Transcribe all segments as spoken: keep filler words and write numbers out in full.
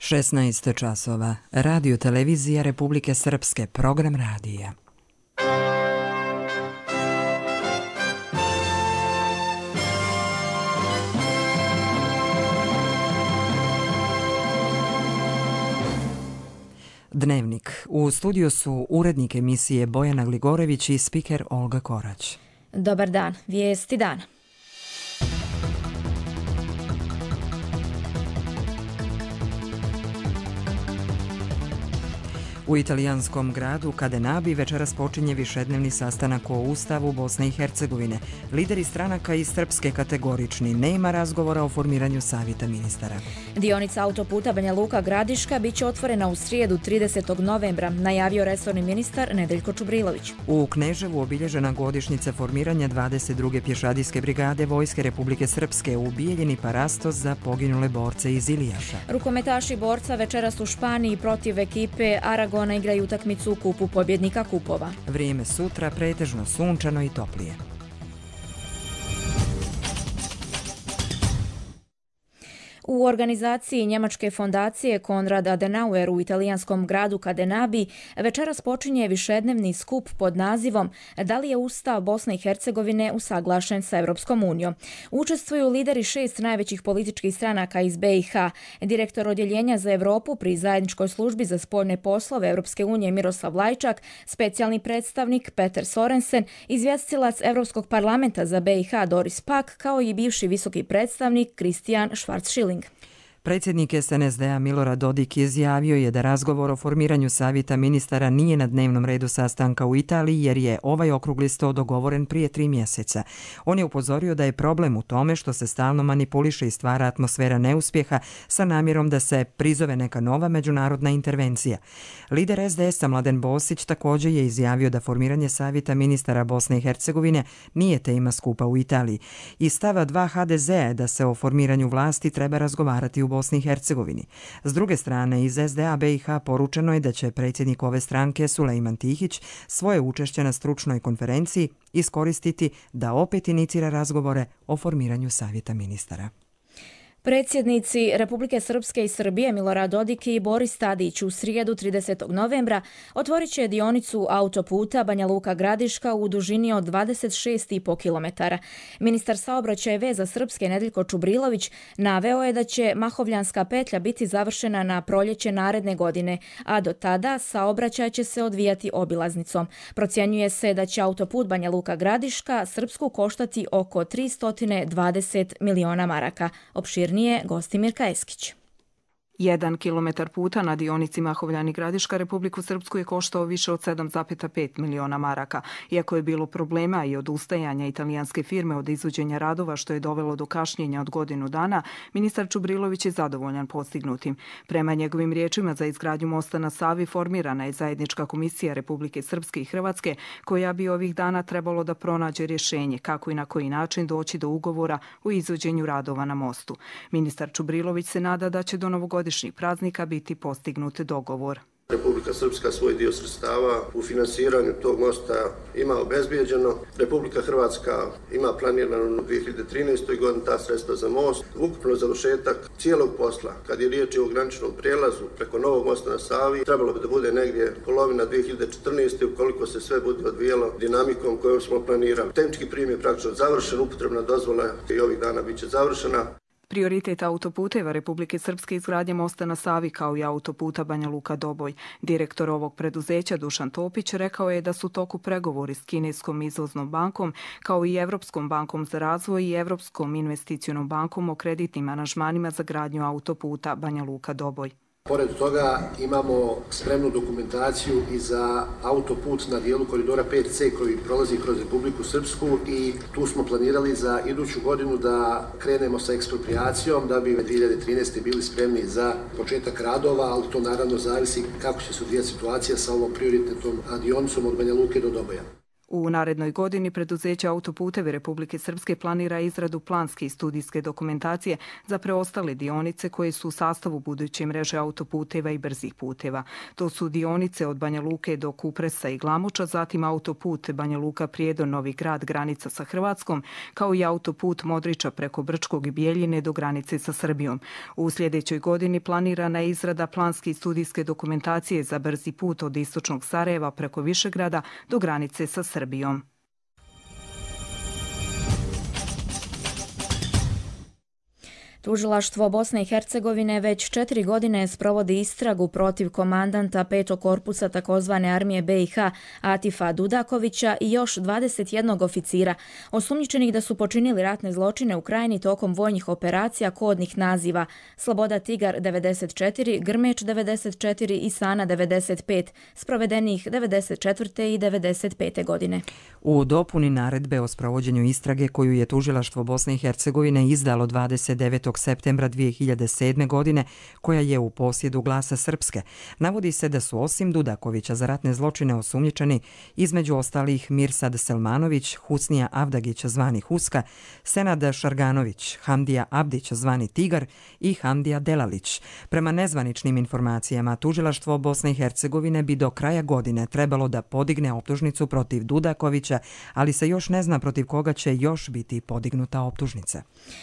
šesnaest časova. Radio televizija Republike Srpske, program radija. Dnevnik. U studiju su urednik emisije Bojana Gligorević i spiker Olga Korać. Dobar dan. Vijesti dana. U italijanskom gradu Cadenabi večeras počinje višednevni sastanak o Ustavu Bosne i Hercegovine. Lideri stranaka iz srpske kategorični, nema razgovora o formiranju savjeta ministara. Dionica autoputa Banja Luka Gradiška bit će otvorena u srijedu tridesetog novembra, najavio resorni ministar Nedeljko Čubrilović. U Kneževu obilježena godišnjica formiranja dvadeset druge pješadijske brigade Vojske Republike Srpske, u Bijeljini parastos za poginule borce iz Ilijaša. Rukometaši borca večeras u Španiji protiv ekipe Aragona igraju utakmicu u kupu pobjednika kupova. Vrijeme sutra pretežno sunčano i toplije. U organizaciji njemačke fondacije Konrad Adenauer u italijanskom gradu Cadenabi večeras počinje višednevni skup pod nazivom Da li je Ustav Bosne i Hercegovine usaglašen sa Europskom unijom. Učestvuju lideri šest najvećih političkih stranaka iz B i H. Direktor odjeljenja za Europu pri zajedničkoj službi za spoljne poslove Europske unije Miroslav Lajčak, specijalni predstavnik Peter Sorensen, izvjestiteljac Europskog parlamenta za B i H Doris Pack, kao i bivši visoki predstavnik Christian Schwarz-Schilling. Predsjednik S N S D-a Milorad Dodik izjavio je da razgovor o formiranju savjeta ministara nije na dnevnom redu sastanka u Italiji jer je ovaj okrugli sto dogovoren prije tri mjeseca. On je upozorio da je problem u tome što se stalno manipuliše i stvara atmosfera neuspjeha sa namjerom da se prizove neka nova međunarodna intervencija. Lider S D S-a Mladen Bosić također je izjavio da formiranje savjeta ministara Bosne i Hercegovine nije tema skupa u Italiji. Iz stava dva H D Z-a je da se o formiranju vlasti treba razgovarati u Bosni i Hercegovini. S druge strane, iz S D A B i H poručeno je da će predsjednik ove stranke Sulejman Tihić svoje učešće na stručnoj konferenciji iskoristiti da opet inicira razgovore o formiranju savjeta ministara. Predsjednici Republike Srpske i Srbije Milorad Dodik i Boris Tadić u srijedu tridesetog novembra otvorit će dionicu autoputa Banja Luka Gradiška u dužini od dvadeset šest i po kilometara. Ministar saobraćaja i veza Srpske Nedeljko Čubrilović naveo je da će Mahovljanska petlja biti završena na proljeće naredne godine, a do tada saobraćaj će se odvijati obilaznicom. Procjenjuje se da će autoput Banja Luka Gradiška Srpsku koštati oko tristo dvadeset miliona maraka. Opširnije nije Gostimirka Eskić. Jedan kilometar puta na dionici Mahovljani Gradiška Republiku Srpsku je koštao više od sedam zarez pet miliona maraka. Iako je bilo problema i odustajanja italijanske firme od izvođenja radova što je dovelo do kašnjenja od godinu dana, ministar Čubrilović je zadovoljan postignutim. Prema njegovim riječima, za izgradnju mosta na Savi formirana je zajednička komisija Republike Srpske i Hrvatske koja bi ovih dana trebalo da pronađe rješenje kako i na koji način doći do ugovora o izvođenju radova na mostu. Ministar Čubrilović se nada da će do novogodišnjeg praznika biti postignut dogovor. Republika Srpska svoj dio sredstava u finansiranju tog mosta ima obezbijeđeno. Republika Hrvatska ima planirano u dvije hiljade trinaestoj godini ta sredstva za most. Ukupno završetak cijelog posla, kad je riječ o graničnom prijelazu preko novog mosta na Savi, trebalo bi da bude negdje polovina dvije hiljade četrnaeste. ukoliko se sve bude odvijelo dinamikom kojom smo planirali. Tehnički prijem je praktično završen, upotrebna dozvola i ovih dana bit će završena. Prioritet autoputeva Republike Srpske izgradnje mosta na Savi kao i autoputa Banja Luka Doboj. Direktor ovog preduzeća Dušan Topić rekao je da su u toku pregovori s Kineskom izvoznom bankom kao i Evropskom bankom za razvoj i Evropskom investicionom bankom o kreditnim aranžmanima za gradnju autoputa Banja Luka Doboj. Pored toga imamo spremnu dokumentaciju i za autoput na dijelu koridora pet C koji prolazi kroz Republiku Srpsku i tu smo planirali za iduću godinu da krenemo sa eksproprijacijom da bi dvije hiljade trinaeste. bili spremni za početak radova, ali to naravno zavisi kako će se odvijati situacija sa ovom prioritetnom dionicom od Banja Luke do Doboja. U narednoj godini preduzeće Autoputevi Republike Srpske planira izradu planske i studijske dokumentacije za preostale dionice koje su u sastavu buduće mreže autoputeva i brzih puteva. To su dionice od Banja Luke do Kupresa i Glamuča, zatim autoput Banja Luka Prijedor Novi Grad granica sa Hrvatskom, kao i autoput Modriča preko Brčkog i Bijeljine do granice sa Srbijom. U sljedećoj godini planirana je izrada planske i studijske dokumentacije za brzi put od istočnog Sarajeva preko Višegrada do granice sa Srbijom. Tužilaštvo Bosne i Hercegovine već četiri godine sprovodi istragu protiv komandanta petog korpusa takozvane armije be i ha Atifa Dudakovića i još dvadeset jednog oficira, osumnjičenih da su počinili ratne zločine u Krajini tokom vojnih operacija kodnih naziva Sloboda Tigar devedeset četiri, Grmeć devedeset četiri i Sana devedeset pet, sprovedenih devedeset četvrte i devedeset pete godine. U dopuni naredbe o sprovođenju istrage koju je Tužilaštvo Bosne i Hercegovine izdalo dvadeset devetog septembra dvije hiljade sedme. godine, koja je u posjedu Glasa Srpske, navodi se da su osim Dudakovića za ratne zločine osumnjičeni između ostalih Mirsad Selmanović, Husnija Avdagić zvani Huska, Senad Šarganović, Hamdija Abdić zvani Tigar i Hamdija Delalić. Prema nezvaničnim informacijama, Tužilaštvo Bosne i Hercegovine bi do kraja godine trebalo da podigne optužnicu protiv Dudakovića, ali se još ne zna protiv koga će još biti podignuta optužnica.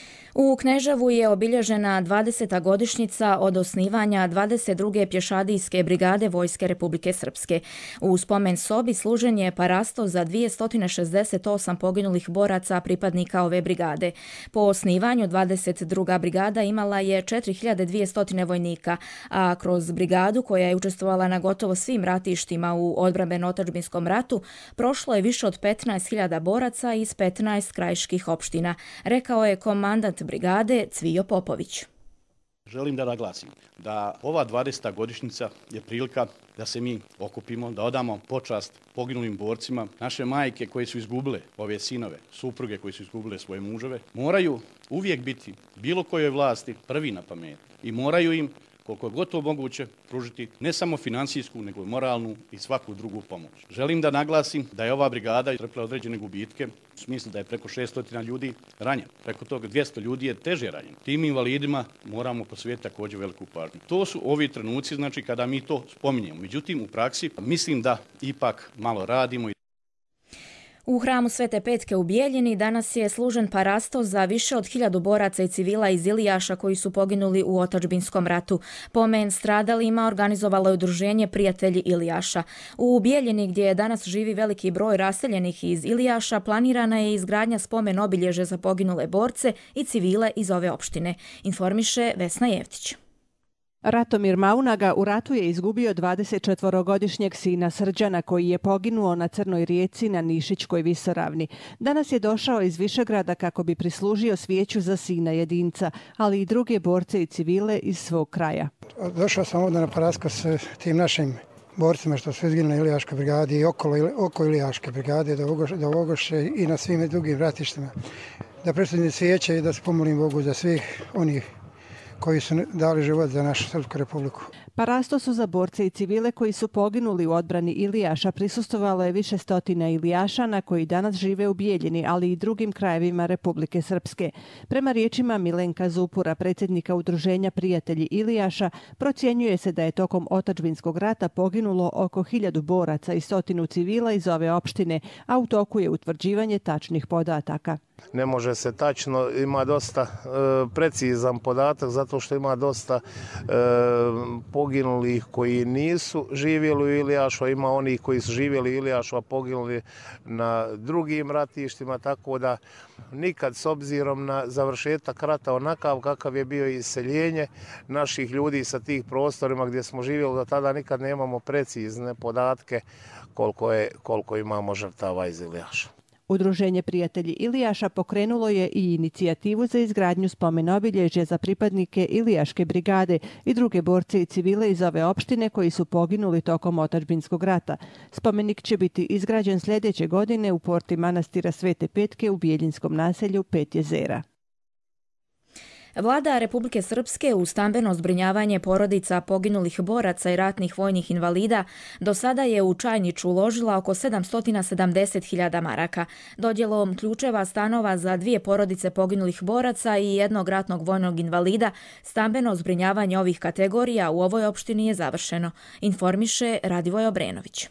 U Kneževu je obilježena dvadeseta godišnjica od osnivanja dvadeset druge pješadijske brigade Vojske Republike Srpske. U spomen sobi služen je parasto za dvjesto šezdeset osam poginulih boraca pripadnika ove brigade. Po osnivanju dvadeset druga brigada imala je četiri hiljade dvjesto vojnika, a kroz brigadu koja je učestvovala na gotovo svim ratištima u odbrambeno-otadžbinskom ratu prošlo je više od petnaest hiljada boraca iz petnaest krajiških opština, rekao je komandant brigade Cvijo Popović. Želim da naglasim da ova dvadeseta godišnjica je prilika da se mi okupimo, da odamo počast poginulim borcima. Naše majke koje su izgubile ove sinove, supruge koje su izgubile svoje muževe, moraju uvijek biti bilo kojoj vlasti prvi na pameti i moraju im koliko je gotovo moguće pružiti ne samo financijsku, nego i moralnu i svaku drugu pomoć. Želim da naglasim da je ova brigada trpila određene gubitke, u smislu da je preko šesto ljudi ranjeno. Preko toga dvjesto ljudi je teže ranjeno. Tim invalidima moramo posvetiti također veliku pažnju. To su ovi trenuci, znači, kada mi to spominjemo. Međutim, u praksi mislim da ipak malo radimo. U hramu Svete Petke u Bijeljini danas je služen parasto za više od hiljadu boraca i civila iz Ilijaša koji su poginuli u otadžbinskom ratu. Pomen stradalima organizovalo je udruženje Prijatelji Ilijaša. U Bijeljini, gdje danas živi veliki broj raseljenih iz Ilijaša, planirana je izgradnja spomen obilježe za poginule borce i civile iz ove opštine, informiše Vesna Jevtić. Ratomir Maunaga u ratu je izgubio dvadesetčetvorogodišnjeg sina Srđana koji je poginuo na Crnoj rijeci na Nišićkoj visoravni. Danas je došao iz Višegrada kako bi prislužio svijeću za sina jedinca, ali i druge borce i civile iz svog kraja. Došao sam ovdje na parasko s tim našim borcima što su izginuli na Ilijaškoj brigadi i okolo, oko Ilijaške brigade do Ogoše, do Ogoše i na svim drugim ratištima. Da predstavim svijeće i da se pomolim Bogu za svih onih koji su dali život za našu Srpsku republiku. Parasto su za borce i civile koji su poginuli u odbrani Ilijaša prisustvovalo je više stotina Ilijašana koji danas žive u Bijeljini, ali i drugim krajevima Republike Srpske. Prema riječima Milenka Zupura, predsjednika udruženja Prijatelji Ilijaša, procjenjuje se da je tokom otadžbinskog rata poginulo oko hiljadu boraca i stotinu civila iz ove opštine, a u toku je utvrđivanje tačnih podataka. Ne može se tačno, ima dosta e, precizan podatak zato što ima dosta e, poginulih koji nisu živjeli u Ilijašu, ima onih koji su živjeli u Ilijašu, a poginuli na drugim ratištima, tako da nikad s obzirom na završetak rata onakav kakav je bio iseljenje naših ljudi sa tih prostorima gdje smo živjeli do tada, nikad nemamo precizne podatke koliko, je, koliko imamo žrtava iz Ilijaša. Udruženje Prijatelji Ilijaša pokrenulo je i inicijativu za izgradnju spomen obilježja za pripadnike Ilijaške brigade i druge borce i civile iz ove opštine koji su poginuli tokom otadžbinskog rata. Spomenik će biti izgrađen sljedeće godine u porti manastira Svete Petke u bijeljinskom naselju Pet jezera. Vlada Republike Srpske u stambeno zbrinjavanje porodica poginulih boraca i ratnih vojnih invalida do sada je u Čajniću uložila oko sedamsto sedamdeset hiljada maraka. Dodjelom ključeva stanova za dvije porodice poginulih boraca i jednog ratnog vojnog invalida stambeno zbrinjavanje ovih kategorija u ovoj opštini je završeno, informiše Radivoj Obrenović.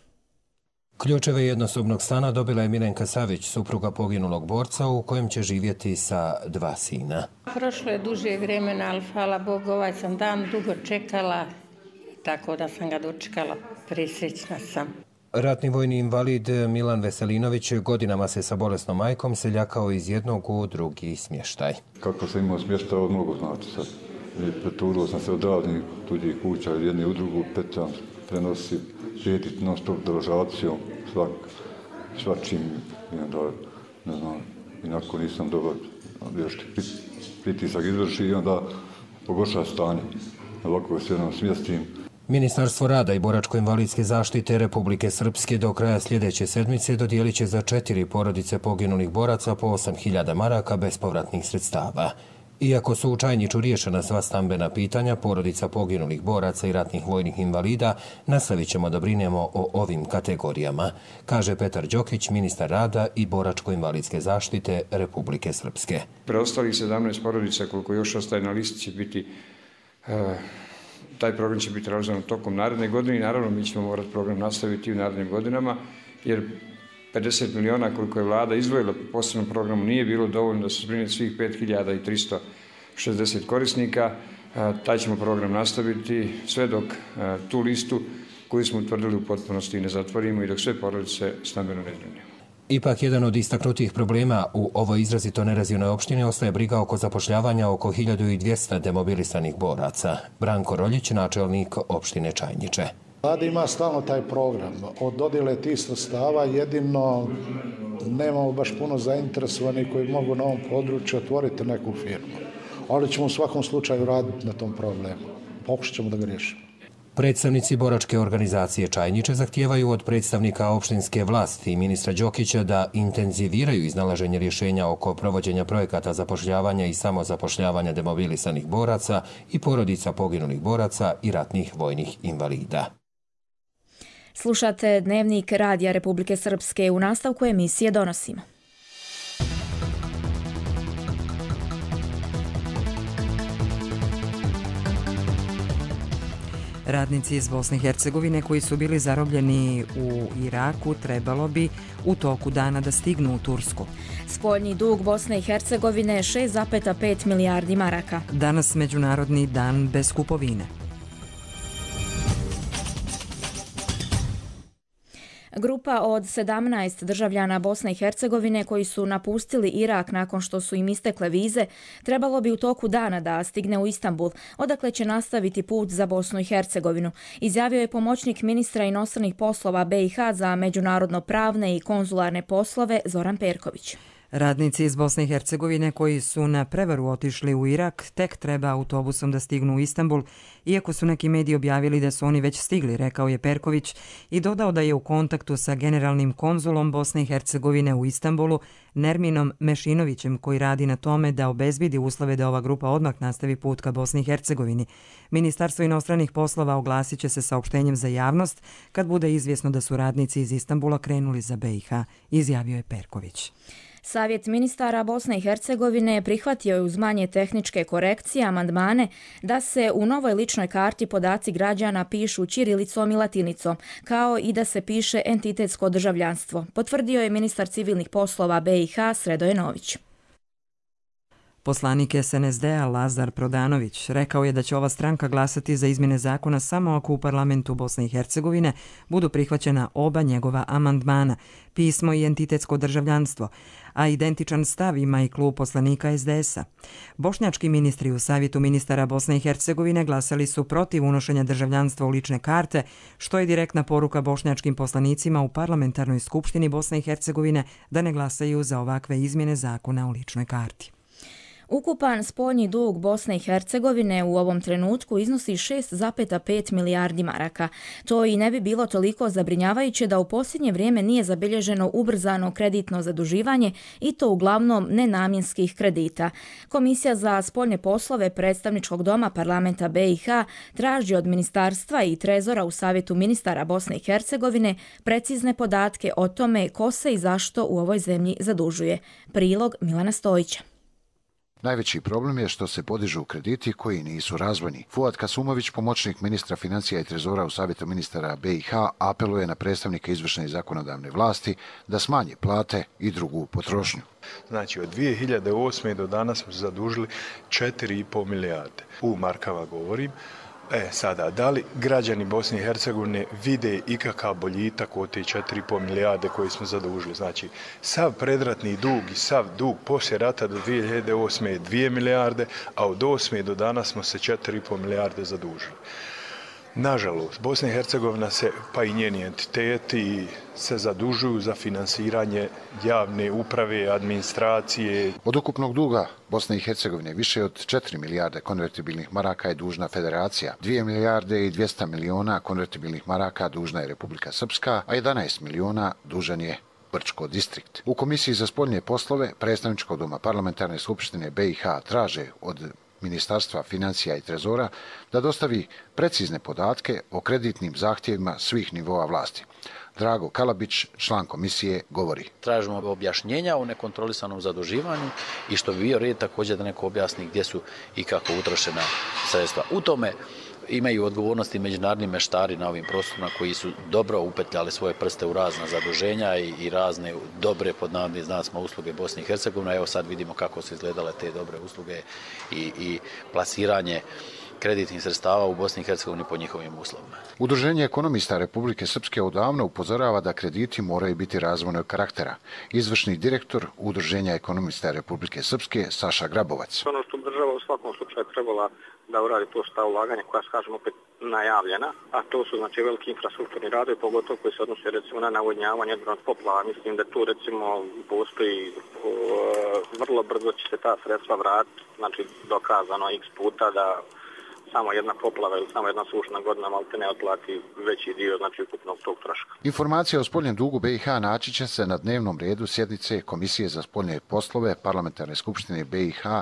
Ključeve jednosobnog stana dobila je Milenka Savić, supruga poginulog borca, u kojem će živjeti sa dva sina. Prošlo je duže vremena, ali hvala Bogu, ovaj sam dan dugo čekala, tako da sam ga dočekala, presrećna sam. Ratni vojni invalid Milan Veselinović godinama se sa bolesnom majkom seljakao iz jednog u drugi smještaj. Kako sam imao smještaj, ovo mnogo znači sad. Preturilo sam se od raznih tuđih kuća, od jedne u drugu, petam, prenosim, prijetiti non stop deložacijom, svak, svačim, i onda, ne znam, inako nisam dobar, još pritisak izvrši i onda pogorša stanje. Ovako se jednom smjestim. Ministarstvo rada i boračko-invalidske zaštite Republike Srpske do kraja sljedeće sedmice dodijelit će za četiri porodice poginulih boraca po osam hiljada maraka bespovratnih sredstava. Iako su u Čajniću riješena sva stambena pitanja porodica poginulih boraca i ratnih vojnih invalida, nastavit ćemo da brinemo o ovim kategorijama, kaže Petar Đokić, ministar rada i boračko-invalidske zaštite Republike Srpske. Preostalih sedamnaest porodica, koliko još ostaje na listi, će biti, e, taj program će biti realizovan tokom naredne godine i naravno mi ćemo morati program nastaviti u narednim godinama, jer pedeset miliona koliko je vlada izdvojila po posebnom programu nije bilo dovoljno da se zbrine svih pet hiljada tristo šezdeset korisnika. Taj ćemo program nastaviti sve dok tu listu koju smo utvrdili u potpunosti ne zatvorimo i dok sve porodice stambeno ne zbrinemo. Ipak jedan od istaknutih problema u ovoj izrazito nerazvijenoj opštini ostaje briga oko zapošljavanja oko hiljadu dvjesto demobilisanih boraca. Branko Roljić, načelnik opštine Čajniče. Vlada ima stalno taj program. Od dodjele tih sredstava jedino nemamo baš puno zainteresovanih koji mogu na ovom području otvoriti neku firmu. Ali ćemo u svakom slučaju raditi na tom problemu. Pokušat ćemo da ga riješimo. Predstavnici boračke organizacije Čajniče zahtijevaju od predstavnika opštinske vlasti i ministra Đokića da intenziviraju iznalaženje rješenja oko provođenja projekata zapošljavanja i samozapošljavanja demobilisanih boraca i porodica poginulih boraca i ratnih vojnih invalida. Slušate Dnevnik Radija Republike Srpske. U nastavku emisije donosimo. Radnici iz Bosne i Hercegovine koji su bili zarobljeni u Iraku trebalo bi u toku dana da stignu u Tursku. Spoljni dug Bosne i Hercegovine je šest zarez pet milijardi maraka. Danas Međunarodni dan bez kupovine. Grupa od sedamnaest državljana Bosne i Hercegovine koji su napustili Irak nakon što su im istekle vize, trebalo bi u toku dana da stigne u Istanbul, odakle će nastaviti put za Bosnu i Hercegovinu, izjavio je pomoćnik ministra inostranih poslova B i H za međunarodno pravne i konzularne poslove Zoran Perković. Radnici iz Bosne i Hercegovine koji su na prevaru otišli u Irak tek treba autobusom da stignu u Istanbul, iako su neki mediji objavili da su oni već stigli, rekao je Perković i dodao da je u kontaktu sa generalnim konzulom Bosne i Hercegovine u Istanbulu, Nerminom Mešinovićem, koji radi na tome da obezbedi uslove da ova grupa odmah nastavi put ka Bosni i Hercegovini. Ministarstvo inostranih poslova oglasit će se saopštenjem za javnost kad bude izvjesno da su radnici iz Istanbula krenuli za B i H, izjavio je Perković. Savjet ministara Bosne i Hercegovine prihvatio je uz manje tehničke korekcije amandmane da se u novoj ličnoj karti podaci građana pišu ćirilicom i latinicom, kao i da se piše entitetsko državljanstvo, potvrdio je ministar civilnih poslova B i H Sredoje Nović. Poslanik S N S D-a Lazar Prodanović rekao je da će ova stranka glasati za izmjene zakona samo ako u parlamentu Bosne i Hercegovine budu prihvaćena oba njegova amandmana, pismo i entitetsko državljanstvo, a identičan stav ima i klub poslanika S D S-a. Bošnjački ministri u Savjetu ministara Bosne i Hercegovine glasali su protiv unošenja državljanstva u lične karte, što je direktna poruka bošnjačkim poslanicima u parlamentarnoj skupštini Bosne i Hercegovine da ne glasaju za ovakve izmjene zakona u ličnoj karti. Ukupan spoljni dug Bosne i Hercegovine u ovom trenutku iznosi šest zarez pet milijardi maraka. To i ne bi bilo toliko zabrinjavajuće da u posljednje vrijeme nije zabilježeno ubrzano kreditno zaduživanje i to uglavnom nenamjenskih kredita. Komisija za spoljne poslove predstavničkog doma parlamenta B i H traži od ministarstva i trezora u Savjetu ministara Bosne i Hercegovine precizne podatke o tome ko se i zašto u ovoj zemlji zadužuje. Prilog Milana Stojića. Najveći problem je što se podižu krediti koji nisu razvojni. Fuad Kasumović, pomoćnik ministra financija i trezora u Savjetu ministara B i H, apeluje na predstavnike izvršne i zakonodavne vlasti da smanje plate i drugu potrošnju. Znači, od dvije hiljade osme do danas smo zadužili četiri i pol milijarde. U markava govorim. E, sada, da li građani Bosne i Hercegovine vide ikakav boljitak od te četiri i pol milijarde koje smo zadužili? Znači, sav predratni dug i sav dug poslije rata do dvije hiljade osme je dvije milijarde, a od osme do danas smo se četiri i pol milijarde zadužili. Nažalost, Bosna i Hercegovina se, pa i njeni entiteti, se zadužuju za finansiranje javne uprave, administracije. Od ukupnog duga Bosne i Hercegovine više od četiri milijarde konvertibilnih maraka je dužna Federacija, dvije milijarde i dvjesto miliona konvertibilnih maraka dužna je Republika Srpska, a jedanaest miliona dužan je Brčko distrikt. U Komisiji za spoljne poslove predstavničkog doma parlamentarne skupštine B i H traže od Ministarstva financija i trezora da dostavi precizne podatke o kreditnim zahtjevima svih nivoa vlasti. Drago Kalabić, član komisije, govori. Tražimo objašnjenja o nekontrolisanom zaduživanju i što bi bio red također da neko objasni gdje su i kako utrošena sredstva. U tome imaju odgovornosti međunarodni meštari na ovim prostorima koji su dobro upetljali svoje prste u razna zaduženja i, i razne dobre pod navodnim znacima usluge Bosne i Hercegovine. Evo sad vidimo kako su izgledale te dobre usluge i, i plasiranje kreditnih sredstava u Bosni i Hercegovini po njihovim uslovima. Udruženje ekonomista Republike Srpske odavno upozorava da krediti moraju biti razvojnog karaktera. Izvršni direktor Udruženja ekonomista Republike Srpske Saša Grabovac. Ono što država u svakom slučaju trebala da uradi to šta ulaganje koja su, kažem, opet najavljena, a to su znači veliki infrastrukturni radovi, pogotovo koji se odnose recimo na navodnjavanje od poplava. Mislim da tu recimo postoji o, vrlo brzo će se ta sredstva vratiti, znači dokazano x puta da samo jedna poplava ili samo jedna sušna godina malte ne otplati veći dio znači ukupnog tog troška. Informacija o spoljnom dugu B i H naći će se na dnevnom redu sjednice Komisije za spoljne poslove Parlamentarne skupštine B i H.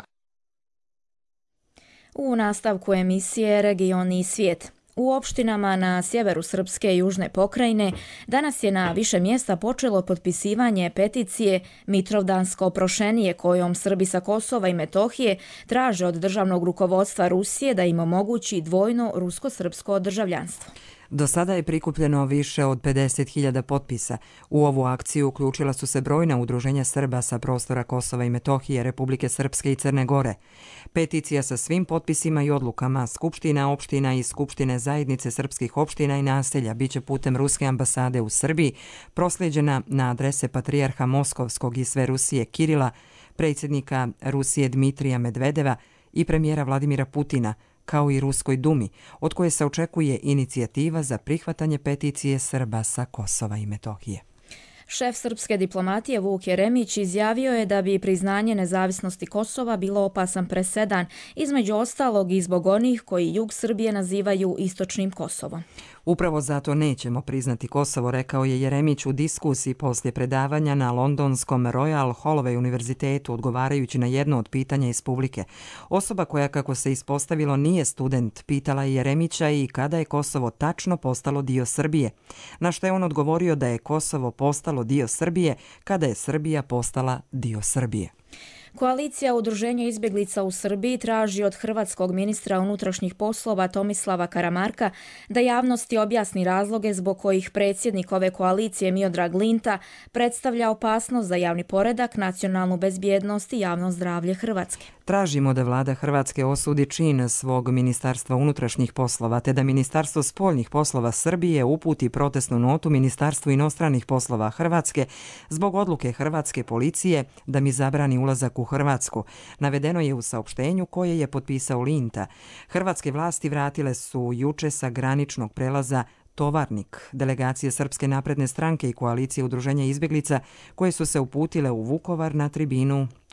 U nastavku emisije Regioni i svijet. U opštinama na sjeveru Srpske i južne pokrajine danas je na više mjesta počelo potpisivanje peticije Mitrovdansko prošenije kojom Srbi sa Kosova i Metohije traže od državnog rukovodstva Rusije da im omogući dvojno rusko-srpsko državljanstvo. Do sada je prikupljeno više od pedeset hiljada potpisa. U ovu akciju uključila su se brojna udruženja Srba sa prostora Kosova i Metohije, Republike Srpske i Crne Gore. Peticija sa svim potpisima i odlukama Skupština opština i Skupštine zajednice srpskih opština i naselja biće putem Ruske ambasade u Srbiji proslijeđena na adrese Patrijarha Moskovskog i sve Rusije Kirila, predsjednika Rusije Dmitrija Medvedeva i premijera Vladimira Putina, kao i Ruskoj dumi, od koje se očekuje inicijativa za prihvatanje peticije Srba sa Kosova i Metohije. Šef srpske diplomatije Vuk Jeremić izjavio je da bi priznanje nezavisnosti Kosova bilo opasan presedan, između ostalog i zbog onih koji jug Srbije nazivaju istočnim Kosovom. Upravo zato nećemo priznati Kosovo, rekao je Jeremić u diskusiji poslije predavanja na londonskom Royal Holloway univerzitetu, odgovarajući na jedno od pitanja iz publike. Osoba koja, kako se ispostavilo, nije student, pitala je Jeremića i kada je Kosovo tačno postalo dio Srbije. Na što je on odgovorio da je Kosovo postalo dio Srbije kada je Srbija postala dio Srbije. Koalicija Udruženja izbjeglica u Srbiji traži od hrvatskog ministra unutrašnjih poslova Tomislava Karamarka da javnosti objasni razloge zbog kojih predsjednik ove koalicije Miodrag Linta predstavlja opasnost za javni poredak, nacionalnu bezbjednost i javno zdravlje Hrvatske. Tražimo da vlada Hrvatske osudi čin svog ministarstva unutrašnjih poslova, te da Ministarstvo spoljnih poslova Srbije uputi protestnu notu Ministarstvu inostranih poslova Hrvatske zbog odluke hrvatske policije da mi zabrani ulazak u Hrvatsku. Navedeno je u saopštenju koje je potpisao Linta. Hrvatske vlasti vratile su juče sa graničnog prelaza Tovarnik delegacije Srpske napredne stranke i koalicije Udruženja izbjeglica koje su se uputile u Vukovar na tribinu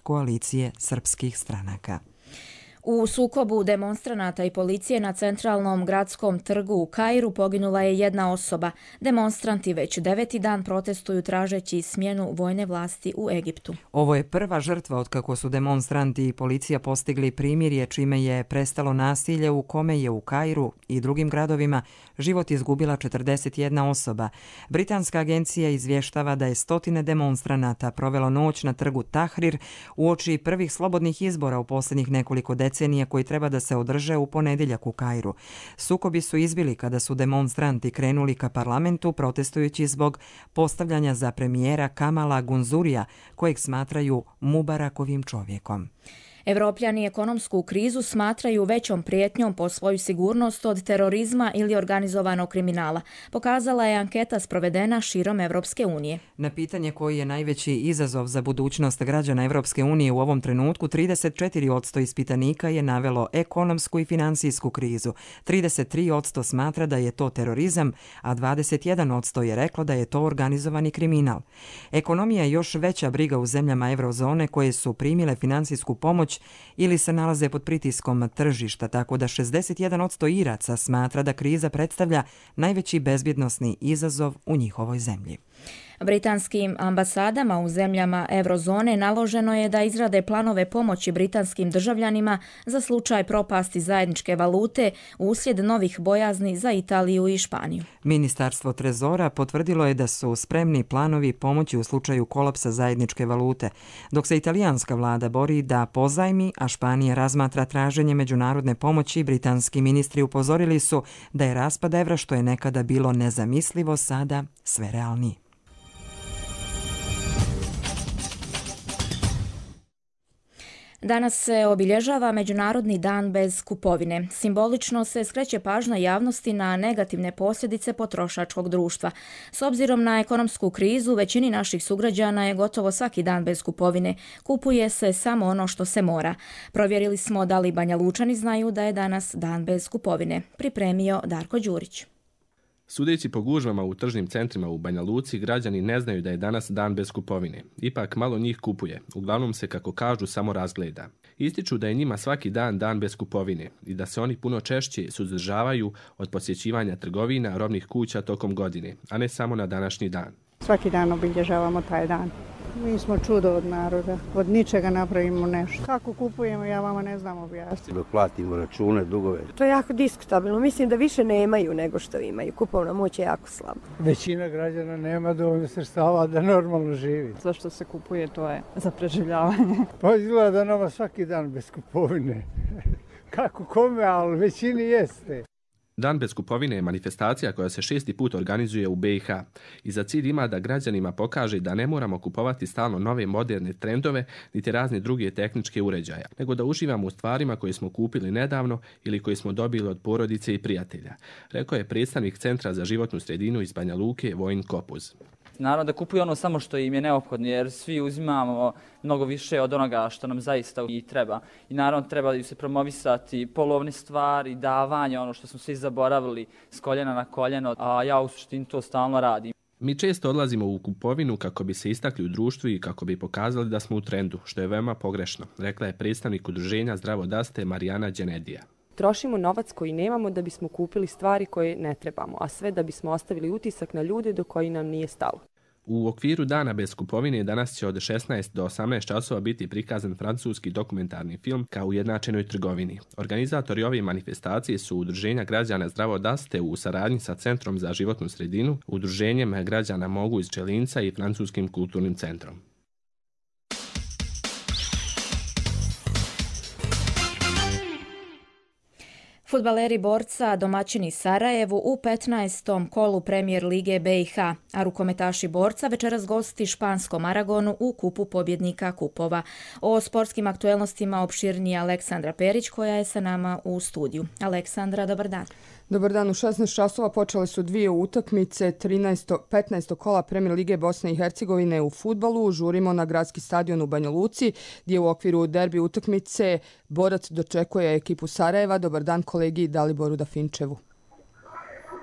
koalicije srpskih stranaka. U sukobu demonstranata i policije na centralnom gradskom trgu u Kairu poginula je jedna osoba. Demonstranti već deveti dan protestuju tražeći smjenu vojne vlasti u Egiptu. Ovo je prva žrtva otkako su demonstranti i policija postigli primirje, čime je prestalo nasilje u kome je u Kairu i drugim gradovima život izgubila četrdeset jedna osoba. Britanska agencija izvještava da je stotine demonstranata provelo noć na trgu Tahrir uoči prvih slobodnih izbora u posljednjih nekoliko decenija koji treba da se održe u ponedjeljak u Kairu. Sukobi su izbili kada su demonstranti krenuli ka parlamentu protestujući zbog postavljanja za premijera Kamala Gunzurija, kojeg smatraju Mubarakovim čovjekom. Evropljani ekonomsku krizu smatraju većom prijetnjom po svoju sigurnost od terorizma ili organizovanog kriminala, pokazala je anketa sprovedena širom Evropske unije. Na pitanje koji je najveći izazov za budućnost građana Evropske unije u ovom trenutku, trideset četiri posto ispitanika je navelo ekonomsku i finansijsku krizu. trideset tri posto smatra da je to terorizam, a dvadeset jedan posto je reklo da je to organizovani kriminal. Ekonomija je još veća briga u zemljama eurozone koje su primile finansijsku pomoć ili se nalaze pod pritiskom tržišta, tako da šezdeset jedan posto Iraca smatra da kriza predstavlja najveći bezbjednosni izazov u njihovoj zemlji. Britanskim ambasadama u zemljama eurozone naloženo je da izrade planove pomoći britanskim državljanima za slučaj propasti zajedničke valute uslijed novih bojazni za Italiju i Španiju. Ministarstvo trezora potvrdilo je da su spremni planovi pomoći u slučaju kolapsa zajedničke valute, dok se italijanska vlada bori da pozajmi, a Španija razmatra traženje međunarodne pomoći. Britanski ministri upozorili su da je raspad evra, što je nekada bilo nezamislivo, sada sve realniji. Danas se obilježava Međunarodni dan bez kupovine. Simbolično se skreće pažnja javnosti na negativne posljedice potrošačkog društva. S obzirom na ekonomsku krizu, većini naših sugrađana je gotovo svaki dan bez kupovine. Kupuje se samo ono što se mora. Provjerili smo da li Banja Lučani znaju da je danas dan bez kupovine. Pripremio Darko Đurić. Sudeći po gužvama u tržnim centrima u Banja Luci, građani ne znaju da je danas dan bez kupovine. Ipak malo njih kupuje, uglavnom se, kako kažu, samo razgleda. Ističu da je njima svaki dan dan bez kupovine i da se oni puno češće suzdržavaju od posjećivanja trgovina, robnih kuća tokom godine, a ne samo na današnji dan. Svaki dan obilježavamo taj dan. Mi smo čudo od naroda, od ničega napravimo nešto. Kako kupujemo, ja vama ne znam objasniti. Da platimo račune, dugove. To je jako diskutabilno. Mislim da više nemaju nego što imaju. Kupovna moć je jako slaba. Većina građana nema dovoljno sredstava da normalno živi. Zašto se kupuje, to je za preživljavanje. Pa izgleda da nama svaki dan bez kupovine. Kako kome, ali većini jeste. Dan bez kupovine je manifestacija koja se šesti put organizuje u be i ha i za cilj ima da građanima pokaže da ne moramo kupovati stalno nove moderne trendove niti razne druge tehničke uređaja, nego da uživamo u stvarima koje smo kupili nedavno ili koje smo dobili od porodice i prijatelja, rekao je predstavnik Centra za životnu sredinu iz Banja Luke Vojin Kopuz. Naravno da kupuju ono samo što im je neophodno, jer svi uzimamo mnogo više od onoga što nam zaista i treba. I naravno trebaju se promovisati polovne stvari, davanje, ono što smo svi zaboravili s koljena na koljeno, a ja u suštini to stalno radim. Mi često odlazimo u kupovinu kako bi se istakli u društvu i kako bi pokazali da smo u trendu, što je veoma pogrešno, rekla je predstavnik udruženja Zdravo daste Marijana Đenedija. Trošimo novac koji nemamo da bismo kupili stvari koje ne trebamo, a sve da bismo ostavili utisak na ljude do koji nam nije stalo. U okviru dana bez kupovine danas će od šesnaest do osamnaest časova biti prikazan francuski dokumentarni film kao ujednačenoj trgovini. Organizatori ove manifestacije su udruženja građana Zdravo daste u saradnji sa Centrom za životnu sredinu, udruženjem građana Mogu iz Čelinca i Francuskim kulturnim centrom. Fudbaleri Borca domaćini Sarajevu u petnaestom kolu Premier lige be i ha, a rukometaši Borca večeras gosti španskom Aragonu u kupu pobjednika kupova. O sportskim aktuelnostima opširnije Aleksandra Perić koja je sa nama u studiju. Aleksandra, dobar dan. Dobar dan, u šesnaest časova počele su dvije utakmice petnaestog kola Premier lige Bosne i Hercegovine u fudbalu. Žurimo na gradski stadion u Banja Luci gdje u okviru derbi utakmice Borac dočekuje ekipu Sarajeva. Dobar dan kolegi Daliboru Dafinčevu.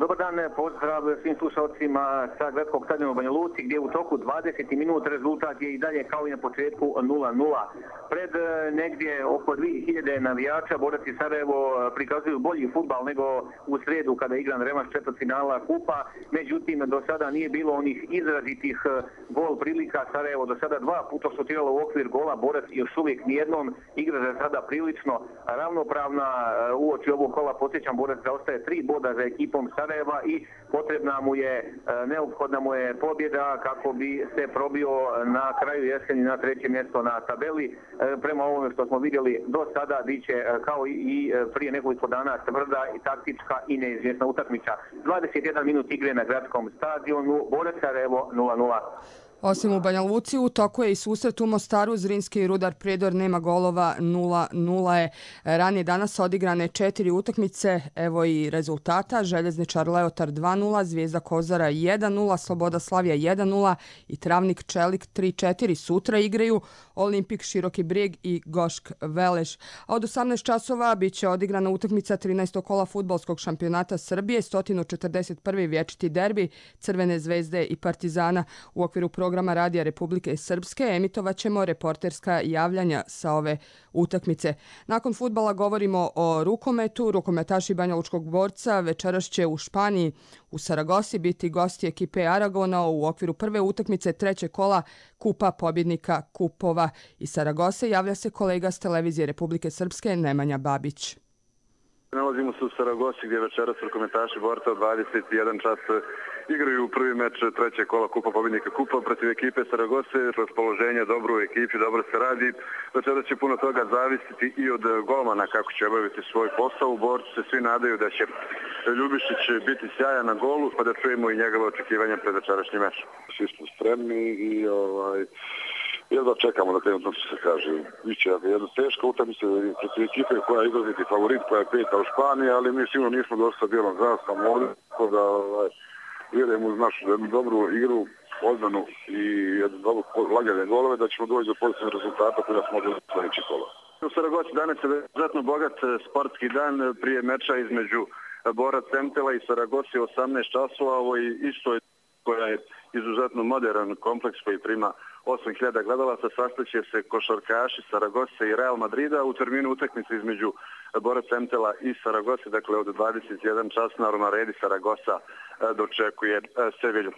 Dobar dan, pozdrav svim slušalcima sa gradskog stadiona u Banja Luci, gdje u toku dvadeset minuta rezultat je i dalje kao i na početku nula nula. Pred negdje oko dvije hiljade navijača Borac i Sarajevo prikazuju bolji fudbal nego u sredu kada je igran revanš četvrtfinala kupa. Međutim, do sada nije bilo onih izrazitih gol prilika. Sarajevo do sada dva puta šutiralo u okvir gola, Borac još uvijek nijednom. Igra za sada prilično ravnopravna. Uoči ovog kola, podsjećam, Borac zaostaje tri boda za ekipom Sarajeva i potrebna mu je, neophodna mu je pobjeda kako bi se probio na kraju jeseni na treće mjesto na tabeli. Prema ovome što smo vidjeli do sada biće kao i prije nekoliko dana tvrda i taktička i neizvjesna utakmica. dvadeset jedan minut igre na gradskom stadionu, Borac Sarajevo nula nula. Osim u Banja Luci, u toku je i susret u Mostaru, Zrinski i Rudar Prijedor nema golova, nula nula je. Ranije danas odigrane četiri utakmice, evo i rezultata: Željezničar Leotar dva nula, Zvijezda Kozara jedan nula, Sloboda Slavija jedan nula i Travnik Čelik tri četiri. Sutra igraju Olimpik Široki Brijeg i Gošk Veleš. A od osamnaest časova bit će odigrana utakmica trinaestog kola fudbalskog šampionata Srbije, sto četrdeset prvi vječiti derbi Crvene zvezde i Partizana. U okviru programa programa Radija Republike Srpske emitovat ćemo reporterska javljanja sa ove utakmice. Nakon fudbala govorimo o rukometu. Rukometaši Banjalučkog Borca večeras će u Španiji u Saragosi biti gosti ekipe Aragona u okviru prve utakmice trećeg kola Kupa pobjednika kupova iz Saragose. Javlja se kolega s televizije Republike Srpske Nemanja Babić. Nalazimo se u Saragosi gdje večeras rukometaši Borca u dvadeset jedan čas igraju prvi meč trećeg kola Kupa pobjednika kupa protiv ekipe Saragose. Raspoloženje dobro u ekipi, dobro se radi. Večeras će puno toga zavisiti i od golmana kako će obaviti svoj posao. U Borcu se svi nadaju da će Ljubišić biti sjajan na golu, pa da čujemo i njegove očekivanja pred večerašnji meč. Svi smo spremni i ovaj... jedva čekamo da krenu, to se kaže. Biće jedna teška utakmica protiv ekipe koja je izraziti favorit, koja je peta u Španiji, ali mi sigurno nismo dosta bijelom zastavom ovdje, tako da ovaj, vjerujemo uz našu jednu dobru igru, odbranu i jednu dobru lagane golove, da ćemo doći do pozitivnih rezultata koji nas može sljedeći kola. U Saragosi danas je vjerojatno bogat sportski dan prije meča između Borac Semtela i Saragosi osamnaest časova. Ovo je isto koja je izuzetno modern kompleks koji prima osam hiljada gledalaca. Sastaće se košarkaši Saragose i Real Madrida u terminu utakmice između Borac Semtela i Saragose, dakle od dvadeset jedan čas na Redi Saragosa dočekuje Sevilju.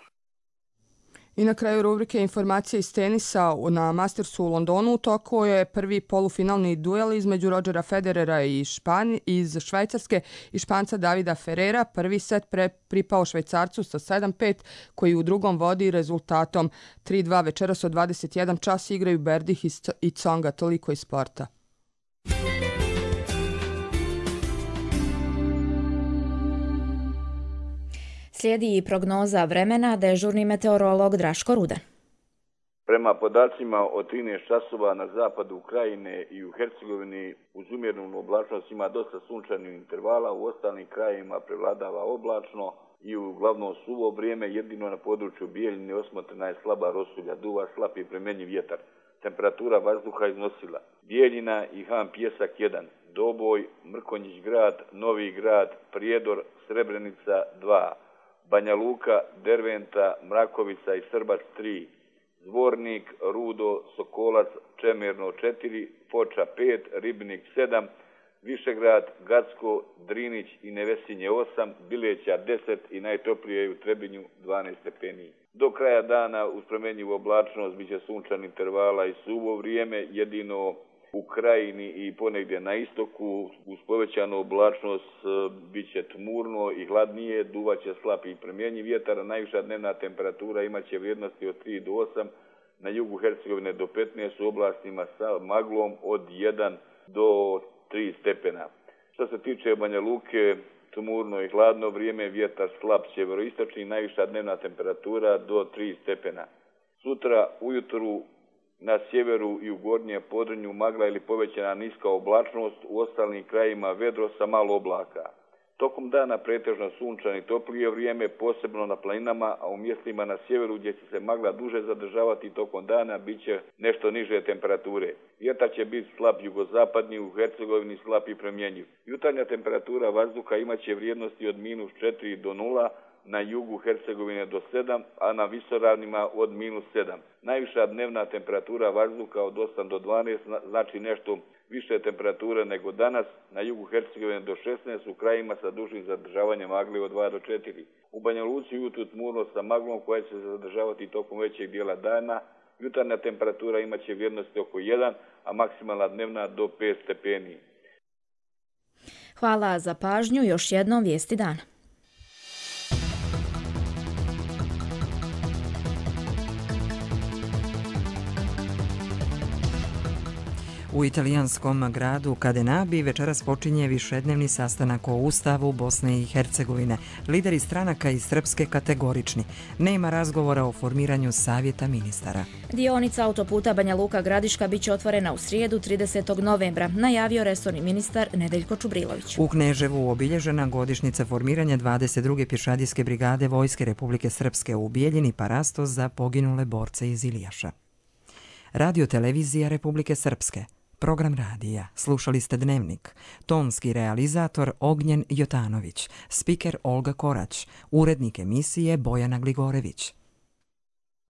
I na kraju rubrike informacije iz tenisa na Mastersu u Londonu. U toku je prvi polufinalni duel između Rodgera Federera i Špan, iz Švajcarske i Španca Davida Ferrera. Prvi set pre, pripao Švajcarcu sa sedam pet, koji u drugom vodi rezultatom tri dva. Večeras od dvadeset jedan čas igraju Berdih i Tsonga. Toliko iz sporta. Slijedi i prognoza vremena, dežurni meteorolog Draško Rudan. Prema podacima od trinaest časova na zapadu Ukrajine i u Hercegovini uz umjerenu oblačnost ima dosta sunčanih intervala, u ostalim krajevima prevladava oblačno i uglavnom suvo vrijeme, jedino na području Bijeljine osmotrena je slaba rosulja, duva slab i premjenjiv vjetar. Temperatura vazduha iznosila Bijeljina i Han Pjesak jedan, Doboj, Mrkonjić grad, Novi grad, Prijedor, Srebrenica dva, Banja Luka, Derventa, Mrakovica i Srbac tri, Zvornik, Rudo, Sokolac, Čemerno četiri, Foča pet, Ribnik sedam, Višegrad, Gacko, Drinić i Nevesinje osam, Bileća deset i najtoplije u Trebinju dvanaest stepeni. Do kraja dana uz promjenjivu oblačnost biće sunčan intervala i suvo vrijeme, jedino u Krajini i ponegdje na istoku uz povećanu oblačnost bit će tmurno i hladnije, duvaće slab i premjenjiv vjetar, najviša dnevna temperatura imaće vrijednosti od tri do osam, na jugu Hercegovine do petnaest, u oblastima sa maglom od jedan do tri stepena. Što se tiče Banja Luke, tmurno i hladno vrijeme, vjetar slab sjeveroistočni, najviša dnevna temperatura do tri stepena. Sutra ujutru na sjeveru i u gornjem Podrinju magla ili povećana niska oblačnost, u ostalim krajima vedro sa malo oblaka. Tokom dana pretežno sunčano i toplije vrijeme, posebno na planinama, a u mjestima na sjeveru gdje će se magla duže zadržavati tokom dana, bit će nešto niže temperature. Vjetar će biti slab jugozapadni, u Hercegovini slab i promjenjiv. Jutarnja temperatura vazduha imaće vrijednosti od minus četiri do nula, na jugu Hercegovine do sedam, a na visoravnima od minus sedam. Najviša dnevna temperatura vazduha od osam do dvanaest, znači nešto više temperature nego danas, na jugu Hercegovine do šesnaest, u krajima sa dužim zadržavanjem magle od dva do četiri. U Banja Luci jutro tmurno sa maglom koja će se zadržavati tokom većeg dijela dana. Jutarnja temperatura imaće vrijednosti oko jedan, a maksimalna dnevna do pet stepeni. Hvala za pažnju, još jednom vijesti dana. U italijanskom gradu Cadenabi večeras počinje višednevni sastanak o Ustavu Bosne i Hercegovine. Lideri stranaka i srpske kategorični. Nema razgovora o formiranju savjeta ministara. Dionica autoputa Banja Luka Gradiška biće otvorena u srijedu tridesetog novembra, najavio resorni ministar Nedeljko Čubrilović. U Kneževu obilježena godišnjica formiranja dvadeset druge pješadijske brigade Vojske Republike Srpske u Bijeljini Parastos za poginule borce iz Ilijaša. Radio televizija Republike Srpske. Program radija. Slušali ste Dnevnik. Tonski realizator Ognjen Jotanović. Spiker Olga Korać. Urednik emisije Bojana Gligorević.